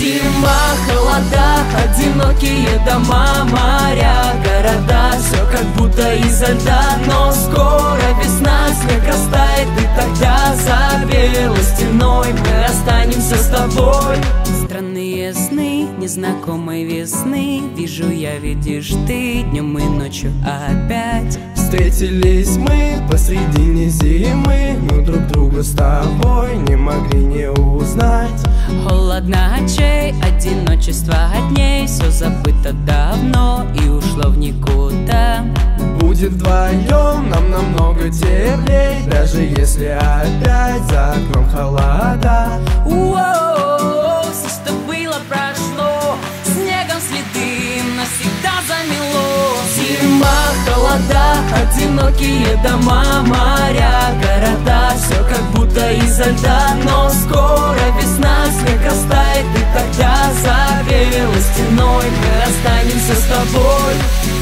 Зима, холода, одинокие дома, моря, города. Все как будто изо льда, но скоро весна, снег растает, и тогда за белой стеной мы останемся с тобой. Странные сны, незнакомой весны, вижу я, видишь ты, днем и ночью опять. Встретились мы посредине зимы, но друг друга с тобой не могли не узнать. Холодно очей, одиночество от дней, все забыто давно и ушло в никуда. Будет вдвоем нам намного теплей, даже если опять за окном холода. Все, что было, прошло, снегом следы навсегда замело. Зима, холода, одинокие дома, моря, города. Все как будто изо льда, но скоро весна, снег растает, и тогда за белой стеной мы останемся с тобой.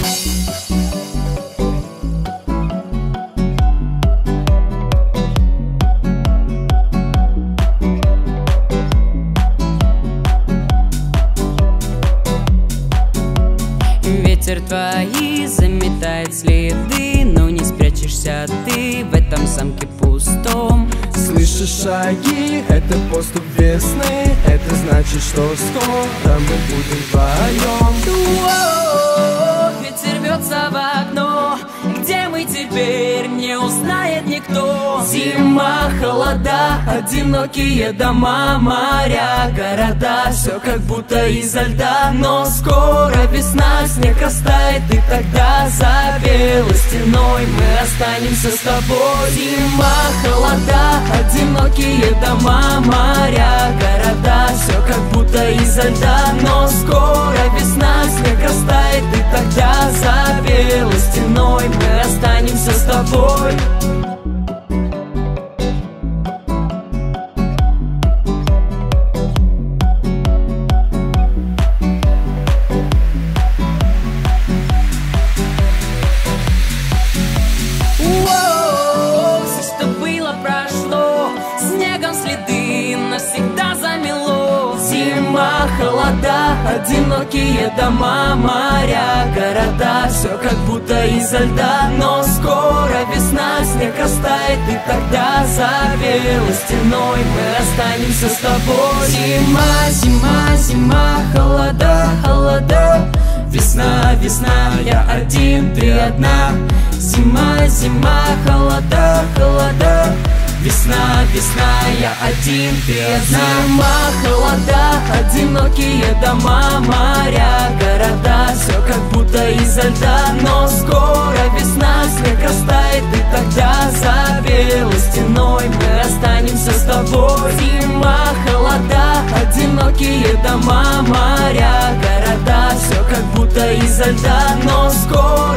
Ветер твои заметает следы, но не спрячешься ты в этом замке пустом. Слышишь шаги, это поступ весны, это значит, что скоро мы будем вдвоем. Ветер рвется в окно, где мы теперь, не узнает никто. Зима, холода, одинокие дома, моря, города. Все как будто изо льда, но скоро весна, снег растает, и тогда за белой стеной мы останемся с тобой. Зима, холода, одинокие дома, моря, города. Все как будто изо льда, но скоро весна, снег растает, и тогда за белой стеной мы останемся с тобой. Все, что было, прошло, снегом следы навсегда замело. Зима, холода, одинокие дома, моря, города. Все как будто изо льда, но скоро весна, снег растает, и тогда за белой стеной мы останемся с тобой. Зима, зима, зима, холода, холода. Весна, весна, я один, ты одна. Зима, зима, холода, холода. Весна, весна, я один, ты одна. Зима, холода, одинокие дома, моря, города. Все как будто изо льда, но скоро весна, снег растает, и тогда за белой стеной мы останемся с тобой. Зима, холода, одинокие дома, моря, города. Все как будто изо льда, но скоро